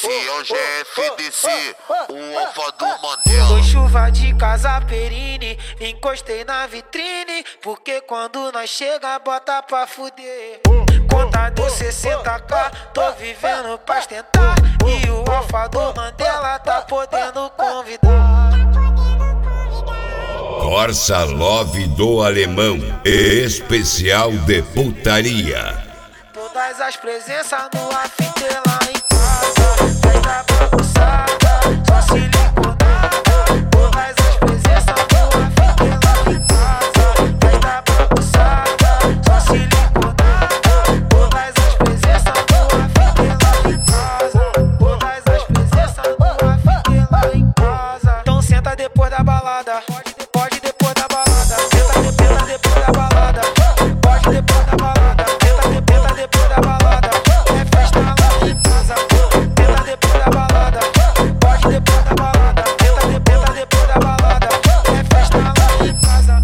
Esse é o GFDC, o alfa do Mandela. Foi chuva de casa Perini, encostei na vitrine, porque quando nós chega bota pra fuder. Conta deu 60k, tô vivendo pra tentar, e o alfa do Mandela tá podendo convidar. Corsa Love do Alemão, especial de putaria. Todas as presenças no after lá em casa, festa bagunçada, só se limonada. Todas as presenças no after lá em casa, festa bagunçada, só se limonada. Todas as presenças no after lá em casa, todas as presenças no after lá em casa. Então senta depois da balada, pode depois da balada, senta depois da balada, pode depois da balada, senta depois da balada, é festa lá em casa. Senta depois da balada, pode depois da balada, senta depois da balada, é festa lá em casa.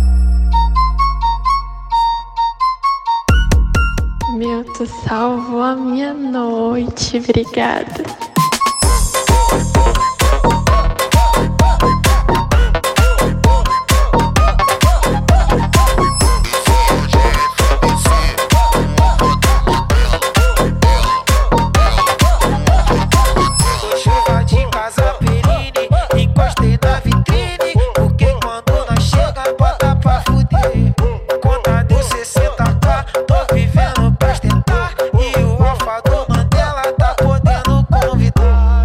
Meu, tu salvou a minha noite, obrigada. Chuva de casa Perini, encostei na vitrine, porque quando nós chega bota pra fuder. Conta deu 60k, tô vivendo pra tentar, e o alfa do Mandela tá podendo convidar.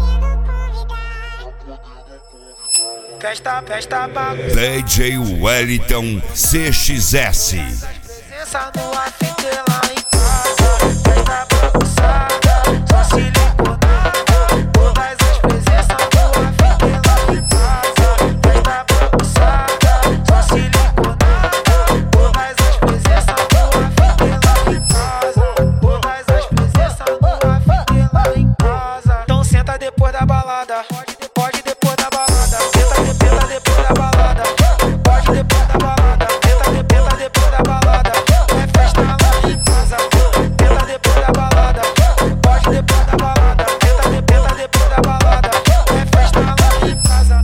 Festa bagunça, DJ Wellington CXS. presença no after lá em casa, festa bagunçada, só se limonada. Todas as presenças no after lá em casa, festa bagunçada, só se limonada. Todas as presenças no after lá em casa, todas as presenças no after lá em casa. Então senta depois da balada, pode depois da balada, senta depois da balada, pode depois da balada, senta depois da balada, é festa lá em casa. Senta depois da balada, pode depois da balada, senta depois da balada, é festa lá em casa.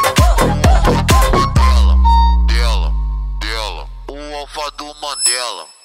O alfa do Mandela.